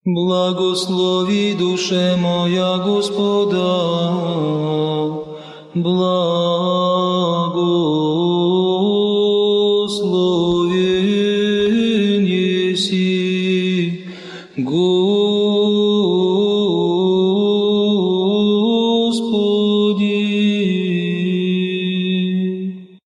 Благослови, душе моя, Господа, благословен еси, Господи.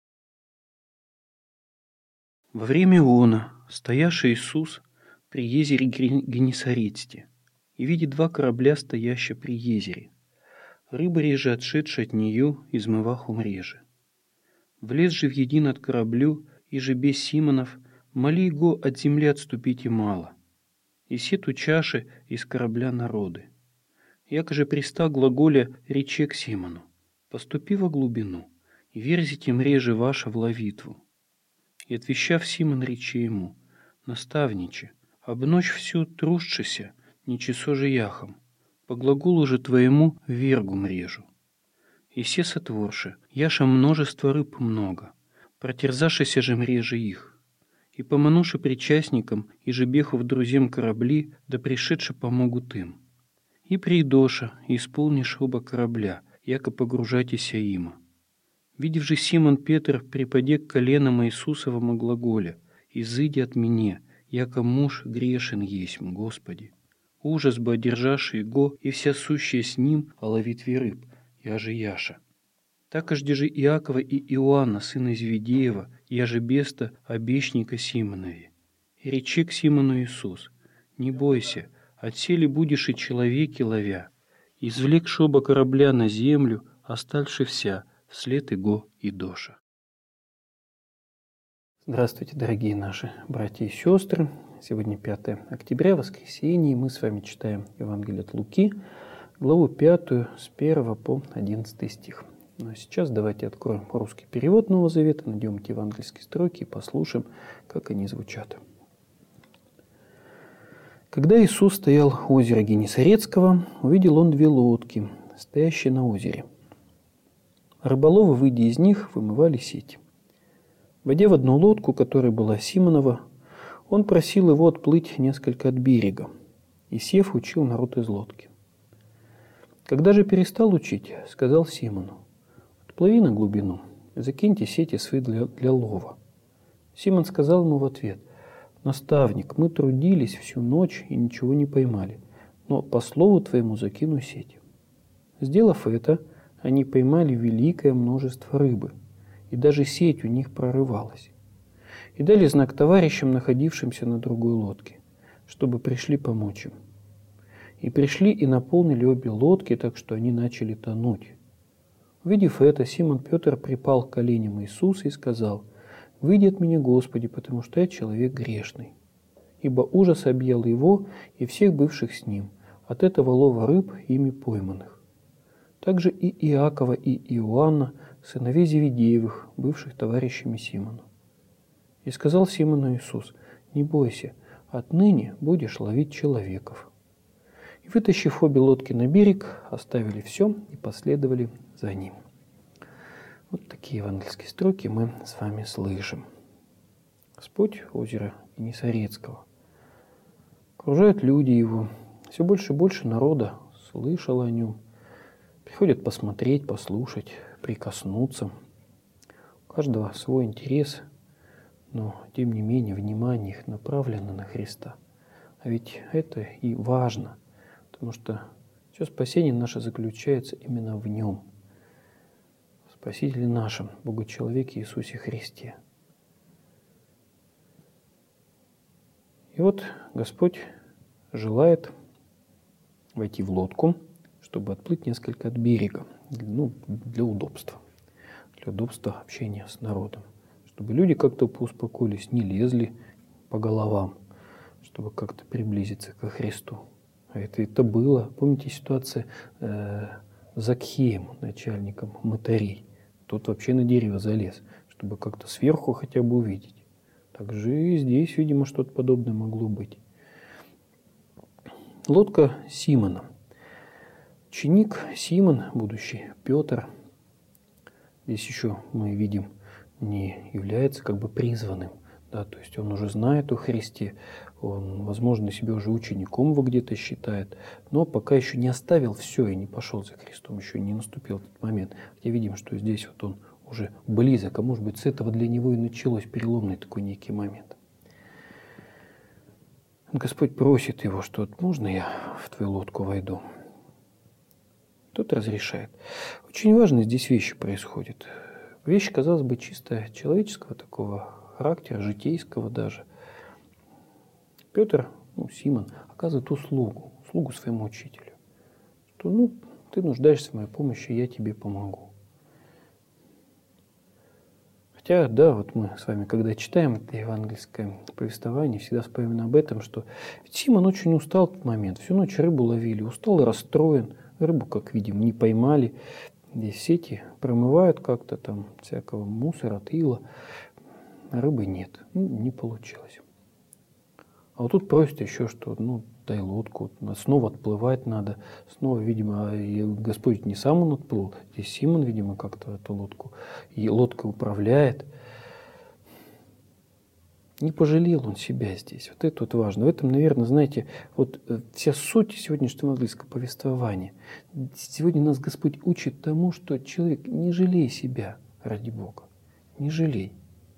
Во время Иона, стояший Иисус при езере Генесарецте, и видит два корабля, стоящие при езере. Рыба же, отшедшая от нее, измывах умреже. Влез же в един от кораблю, и же без Симонов, моли его от земли отступить и мало. И сету чаши из корабля народы. Яко же приста глаголя рече к Симону: поступи во глубину, и верзите мреже ваша в ловитву. И отвещав Симон рече ему: наставниче, об ночь всю тружшися, ничесо же яхом, по глаголу же твоему вергу мрежу. И се сотворши, яша множество рыб много, протерзашися же мрежи их, и помануши причастникам, и же беху в друзем корабли, да пришедши помогут им. И придоша, и исполнишь оба корабля, яко погружайтеся има. Видев же Симон Петр припаде к коленам Иисусовому глаголе: изыди от меня, яко муж грешен есмь, Господи. Ужас бы одержавший его и вся сущая с ним о ловитве рыб, яже яша. Такожде же Иакова и Иоанна, сына Зеведеева, яже беста обещника Симонове. И рече к Симону Иисус: не бойся, отсели будешь и человеки ловя. Извлекши оба корабля на землю, остальши вся, вслед его и доша. Здравствуйте, дорогие наши братья и сестры. Сегодня 5 октября, воскресенье, и мы с вами читаем Евангелие от Луки, главу 5, с 1 по 11 стих. Но сейчас давайте откроем русский перевод Нового Завета, найдем эти евангельские строки и послушаем, как они звучат. Когда Иисус стоял у озера Генесарецкого, увидел он две лодки, стоящие на озере. Рыболовы, выйдя из них, вымывали сети. Войдя в одну лодку, которая была Симонова, он просил его отплыть несколько от берега, и, сев, учил народ из лодки. Когда же перестал учить, сказал Симону: «Отплыви на глубину, закиньте сети свои для лова». Симон сказал ему в ответ: «Наставник, мы трудились всю ночь и ничего не поймали, но по слову твоему закину сеть». Сделав это, они поймали великое множество рыбы, и даже сеть у них прорывалась. И дали знак товарищам, находившимся на другой лодке, чтобы пришли помочь им. И пришли и наполнили обе лодки, так что они начали тонуть. Увидев это, Симон Петр припал к коленям Иисуса и сказал: «Выйди от меня, Господи, потому что я человек грешный». Ибо ужас объял его и всех бывших с ним от этого лова рыб, ими пойманных. Также и Иакова и Иоанна, сыновей Зеведеевых, бывших товарищами Симона. И сказал Симону Иисус: «Не бойся, отныне будешь ловить человеков». И, вытащив обе лодки на берег, оставили все и последовали за ним. Вот такие евангельские строки мы с вами слышим. Господь озера Генесарецкого. Окружают люди его. Все больше и больше народа слышало о нем. Приходят посмотреть, послушать, прикоснуться. У каждого свой интерес, но тем не менее внимание их направлено на Христа. А ведь это и важно, потому что все спасение наше заключается именно в Нем. Спасителе нашем, Богу-человеке Иисусе Христе. И вот Господь желает войти в лодку, чтобы отплыть несколько от берега, для удобства общения с народом, чтобы люди как-то поуспокоились, не лезли по головам, чтобы как-то приблизиться ко Христу. А это было, помните ситуация с Закхеем, начальником мытарей? Тот вообще на дерево залез, чтобы как-то сверху хотя бы увидеть. Также и здесь, видимо, что-то подобное могло быть. Лодка Симона. Ученик Симон, будущий Петр, здесь еще мы видим, не является как бы призванным Да, то есть он уже знает о Христе, он, возможно, себя уже учеником его где-то считает, но пока еще не оставил все и не пошел за Христом, еще не наступил этот момент. Хотя видим, что здесь вот он уже близок, а может быть, с этого для него и началось переломный такой некий момент. Господь просит его, что можно я в твою лодку войду? Тот разрешает. Очень важные здесь вещи происходят. Вещи, казалось бы, чисто человеческого такого характера, житейского даже. Петр, Симон, оказывает услугу своему учителю. Что, ты нуждаешься в моей помощи, я тебе помогу. Хотя, да, вот мы с вами, когда читаем это евангельское повествование, всегда вспоминаем об этом, что Симон очень устал в тот момент. Всю ночь рыбу ловили, устал и расстроен. Рыбу, как видим, не поймали. Здесь сети промывают как-то там всякого мусора, тыла. А рыбы нет. Не получилось. А вот тут просят еще, что дай лодку, снова отплывать надо. Снова, видимо, и Господь не сам он отплыл. Здесь Симон, видимо, как-то эту лодку. И лодка управляет. Не пожалел он себя здесь. Вот это вот важно. В этом, наверное, знаете, вот вся суть сегодняшнего евангельского повествования. Сегодня нас Господь учит тому, что человек, не жалей себя ради Бога. Не жалей.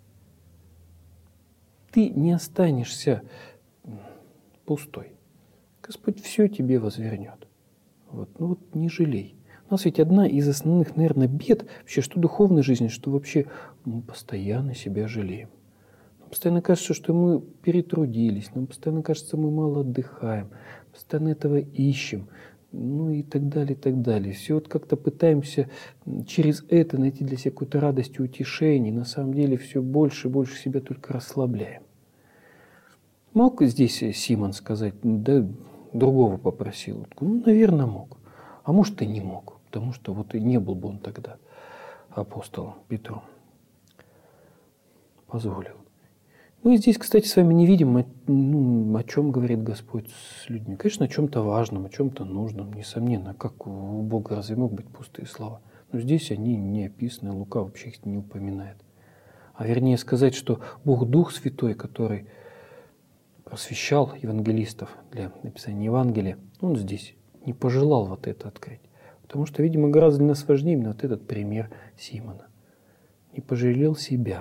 Ты не останешься пустой. Господь все тебе возвернет. Не жалей. У нас ведь одна из основных, наверное, бед, вообще, что духовной жизни, что вообще мы постоянно себя жалеем. Нам постоянно кажется, что мы перетрудились, нам постоянно кажется, мы мало отдыхаем, постоянно этого ищем, и так далее, и так далее. Все вот как-то пытаемся через это найти для себя какую-то радость и утешение. На самом деле все больше и больше себя только расслабляем. Мог здесь Симон сказать, да другого попросил? Наверное, мог. А может, и не мог, потому что вот и не был бы он тогда апостолом Петром. Позволил. Мы здесь, кстати, с вами не видим, о чем говорит Господь с людьми. Конечно, о чем-то важном, о чем-то нужном, несомненно. Как у Бога разве могут быть пустые слова? Но здесь они не описаны, Лука вообще их не упоминает. А вернее сказать, что Бог Дух Святой, который просвещал евангелистов для написания Евангелия, он здесь не пожелал вот это открыть. Потому что, видимо, гораздо для нас важнее именно вот этот пример Симона. Не пожалел себя,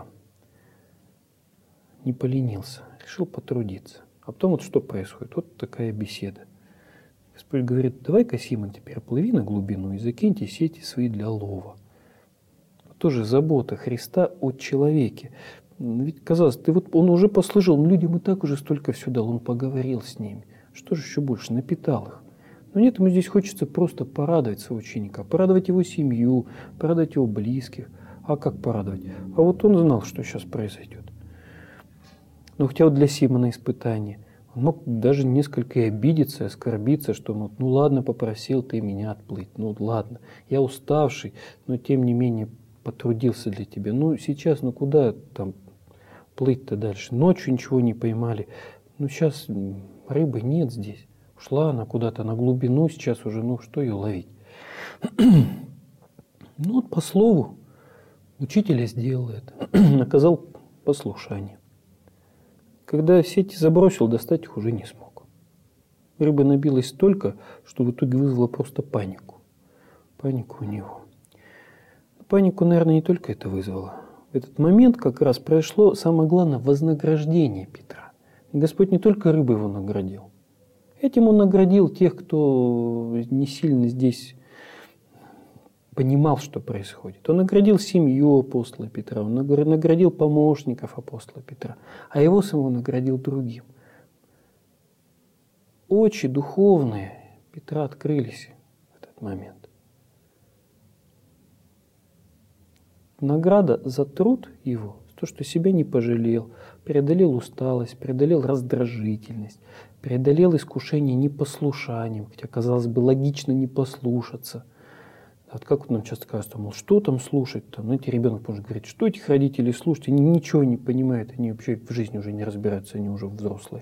не поленился, решил потрудиться. А потом вот что происходит? Вот такая беседа. Господь говорит, давай-ка, Симон, теперь плыви на глубину и закиньте сети свои для лова. Тоже забота Христа о человеке. Ведь, казалось, он уже послужил, людям и так уже столько все дал, он поговорил с ними. Что же еще больше? Напитал их. Но нет, ему здесь хочется просто порадовать своего ученика, порадовать его семью, порадовать его близких. А как порадовать? А вот он знал, что сейчас произойдет. Но хотя вот для Симона испытание. Он мог даже несколько и обидеться, и оскорбиться, что ладно, попросил ты меня отплыть, ладно, я уставший, но тем не менее потрудился для тебя. Сейчас, куда там плыть-то дальше? Ночью ничего не поймали. Сейчас рыбы нет здесь. Ушла она куда-то на глубину, сейчас уже, что ее ловить? По слову учителя сделал это, оказал послушание. Когда сети забросил, достать их уже не смог. Рыба набилась столько, что в итоге вызвала просто панику. Панику у него. Панику, наверное, не только это вызвало. В этот момент как раз произошло самое главное вознаграждение Петра. И Господь не только рыбой его наградил. Этим он наградил тех, кто не сильно здесь понимал, что происходит. Он наградил семью апостола Петра, он наградил помощников апостола Петра, а его самого наградил другим. Очи духовные Петра открылись в этот момент. Награда за труд его, то, что себя не пожалел, преодолел усталость, преодолел раздражительность, преодолел искушение непослушанием, хотя, казалось бы, логично не послушаться. Вот как нам часто кажется, что там слушать-то? Знаете, ребенок может говорить, что этих родителей слушать, они ничего не понимают, они вообще в жизни уже не разбираются, они уже взрослые.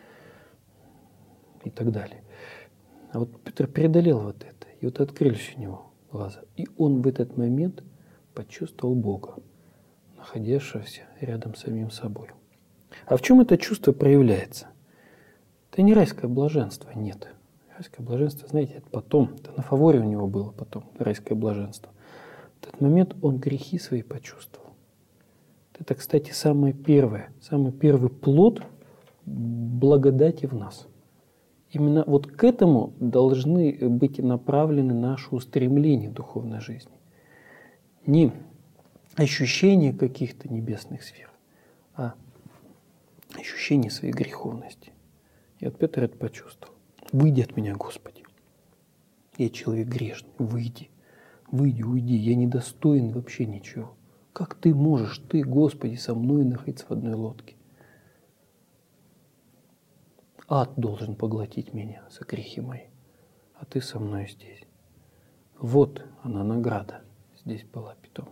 И так далее. А вот Петр преодолел вот это, и вот открылись у него глаза. И он в этот момент почувствовал Бога, находящегося рядом с самим собой. А в чем это чувство проявляется? Это не райское блаженство, нет. Райское блаженство, знаете, это потом, это на фаворе у него было потом, райское блаженство. В этот момент он грехи свои почувствовал. Это, кстати, самый первый плод благодати в нас. Именно вот к этому должны быть направлены наши устремления в духовной жизни. Не ощущение каких-то небесных сфер, а ощущение своей греховности. И вот Петр это почувствовал. «Выйди от меня, Господи! Я человек грешный, выйди, уйди, я недостоин вообще ничего. Как ты можешь, ты, Господи, со мной находиться в одной лодке? Ад должен поглотить меня за грехи мои, а ты со мной здесь». Вот она, награда, здесь была питом.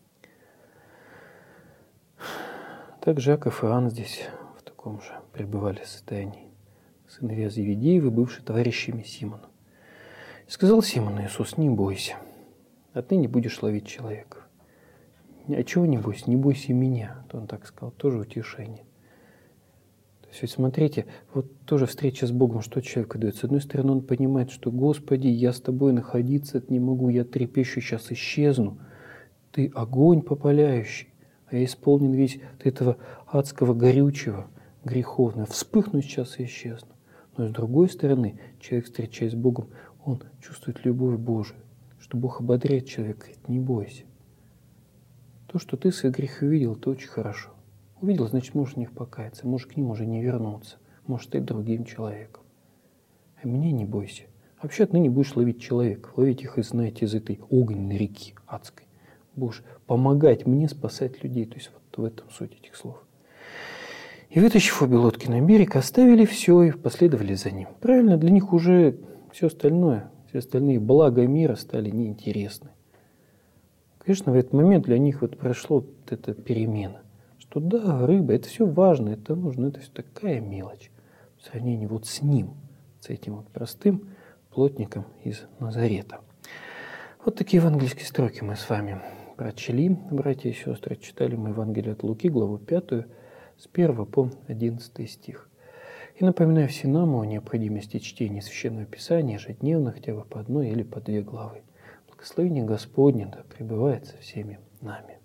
Также Иаков и Иоанн здесь в таком же пребывали состоянии. Сыновья Зеведеевы, бывшие товарищами Симона. И сказал Симону Иисус: «Не бойся, отныне будешь ловить человеков». А чего не бойся? Не бойся меня. То он так сказал, тоже утешение. То есть, смотрите, вот тоже встреча с Богом, что человеку дает. С одной стороны, он понимает, что: Господи, я с тобой находиться не могу, я трепещу, сейчас исчезну. Ты огонь попаляющий, а я исполнен весь от этого адского горючего, греховного. Вспыхну сейчас и исчезну. Но с другой стороны, человек, встречаясь с Богом, он чувствует любовь Божию, что Бог ободряет человека, говорит: не бойся. То, что ты свои грехи увидел, это очень хорошо. Увидел, значит, можешь в них покаяться, можешь к ним уже не вернуться, можешь стать другим человеком. А меня не бойся. Вообще отныне будешь ловить человеков, ловить их, знаете, из этой огненной реки адской. Будешь помогать мне спасать людей. То есть вот в этом суть этих слов. И, вытащив обе лодки на берег, оставили все и последовали за ним. Правильно, для них уже все остальное, все остальные блага мира стали неинтересны. Конечно, в этот момент для них вот прошло вот эта перемена. Что да, рыба, это все важно, это нужно, это все такая мелочь в сравнении вот с ним, с этим вот простым плотником из Назарета. Вот такие евангельские строки мы с вами прочли, братья и сестры. Читали мы Евангелие от Луки, главу 5, с 1 по 11 стих. И напоминаю всем нам о необходимости чтения Священного Писания ежедневно, хотя бы по одной или по две главы. Благословение Господне да пребывает со всеми нами.